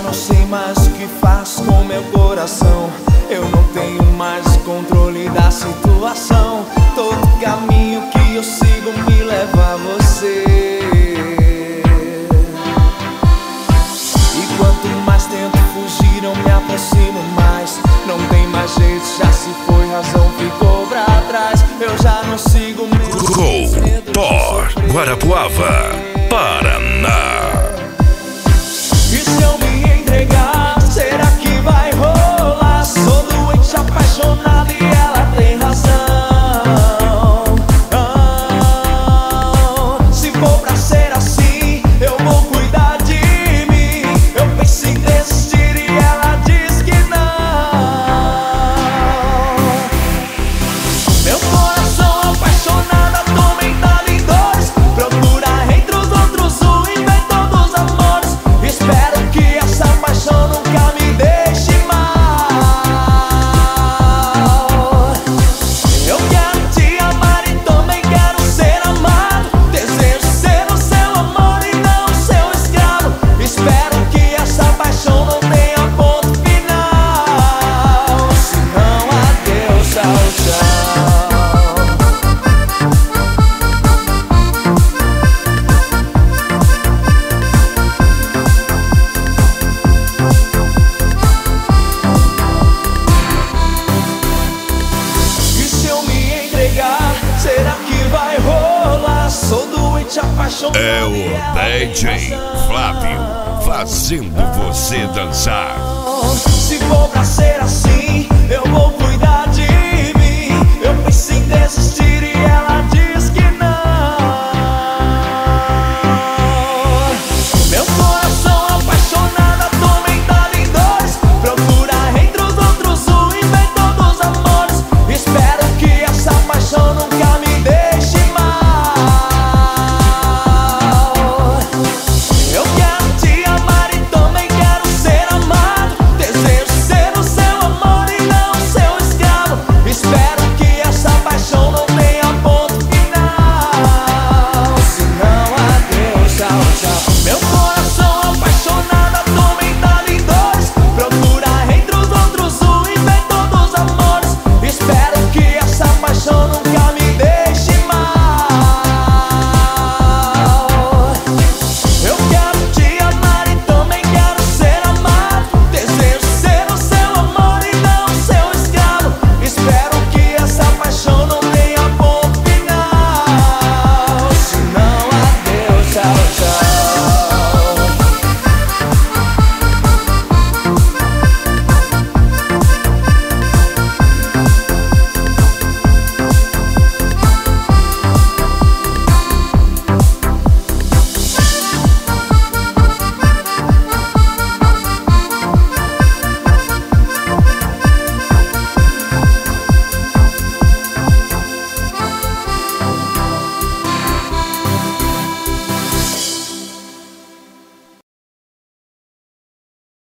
não sei mais o que faço com meu coração. Eu não tenho mais controle da situação. Todo caminho que eu sigo me leva a você. E quanto mais tento fugir, eu me aproximo mais. Não tem mais jeito, já se foi, razão ficou pra trás. Eu já não sigo mesmo. Thor, Guarapuava, Paraná. E se eu me entregar, será que vai rolar? Sou doente, apaixonado e ela tem razão. Se for pra ser assim, eu vou cuidar de mim. Eu penso em desistir e ela diz que não. Meu coração apaixonado, atormentado em dores, procura entre os outros o inventor dos amores. Espero que essa paixão nunca me deixe mal. Eu quero te amar e também quero ser amado. Desejo ser o seu amor e não o seu escravo. Espero que essa paixão não tenha ponto final. Senão adeus, tchau, tchau. E se eu me entregar, será que vai rolar? Sou doente, apaixonado. É o DJ Flávio fazendo você dançar. Se for pra ser assim, eu vou cuidar de mim. Eu penso em desistir e